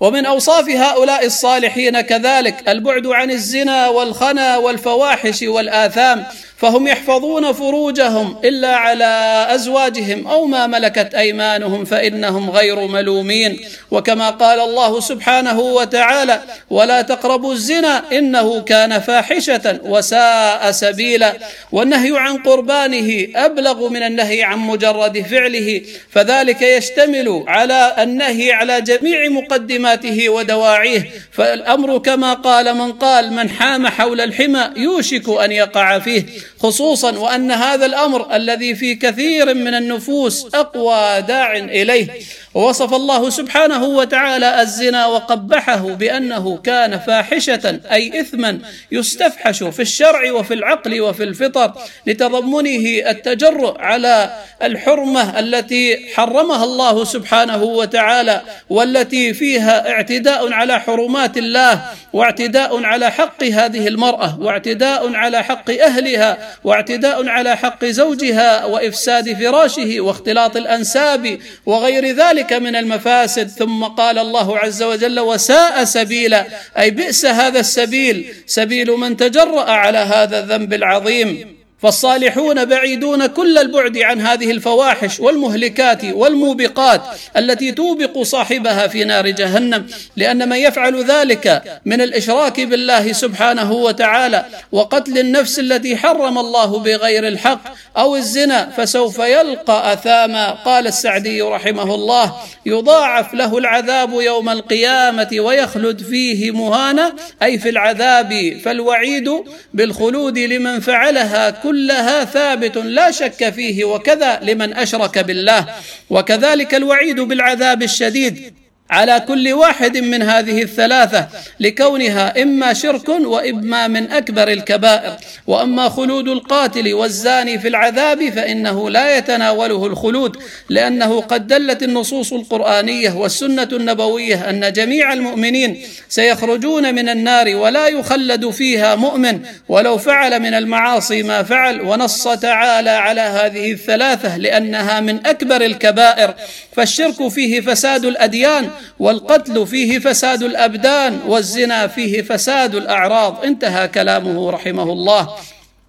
ومن أوصاف هؤلاء الصالحين كذلك البعد عن الزنا والخنا والفواحش والآثام، فهم يحفظون فروجهم إلا على أزواجهم أو ما ملكت أيمانهم فإنهم غير ملومين. وكما قال الله سبحانه وتعالى: ولا تقربوا الزنا إنه كان فاحشة وساء سبيلا. والنهي عن قربانه أبلغ من النهي عن مجرد فعله، فذلك يشتمل على النهي على جميع مقدماته ودواعيه، فالأمر كما قال من قال: من حام حول الحمى يوشك أن يقع فيه، خصوصا وأن هذا الأمر الذي في كثير من النفوس أقوى داع إليه. ووصف الله سبحانه وتعالى الزنا وقبحه بأنه كان فاحشة، أي إثما يستفحش في الشرع وفي العقل وفي الفطر، لتضمنه التجرؤ على الحرمة التي حرمها الله سبحانه وتعالى، والتي فيها اعتداء على حرمات الله، واعتداء على حق هذه المرأة، واعتداء على حق أهلها، واعتداء على حق زوجها، وإفساد فراشه، واختلاط الأنساب، وغير ذلك من المفاسد. ثم قال الله عز وجل: وساء سبيلا، أي بئس هذا السبيل، سبيل من تجرأ على هذا الذنب العظيم. فالصالحون بعيدون كل البعد عن هذه الفواحش والمهلكات والموبقات التي توبق صاحبها في نار جهنم، لأن من يفعل ذلك من الإشراك بالله سبحانه وتعالى وقتل النفس التي حرم الله بغير الحق أو الزنا فسوف يلقى أثاما. قال السعدي رحمه الله: يضاعف له العذاب يوم القيامة ويخلد فيه مهانا، أي في العذاب. فالوعيد بالخلود لمن فعلها كلها ثابت لا شك فيه، وكذا لمن أشرك بالله. وكذلك الوعيد بالعذاب الشديد على كل واحد من هذه الثلاثة، لكونها إما شرك وإما من أكبر الكبائر. وأما خلود القاتل والزاني في العذاب فإنه لا يتناوله الخلود، لأنه قد دلت النصوص القرآنية والسنة النبوية أن جميع المؤمنين سيخرجون من النار ولا يخلد فيها مؤمن ولو فعل من المعاصي ما فعل. ونص تعالى على هذه الثلاثة لأنها من أكبر الكبائر، فالشرك فيه فساد الأديان، والقتل فيه فساد الأبدان، والزنا فيه فساد الأعراض. انتهى كلامه رحمه الله.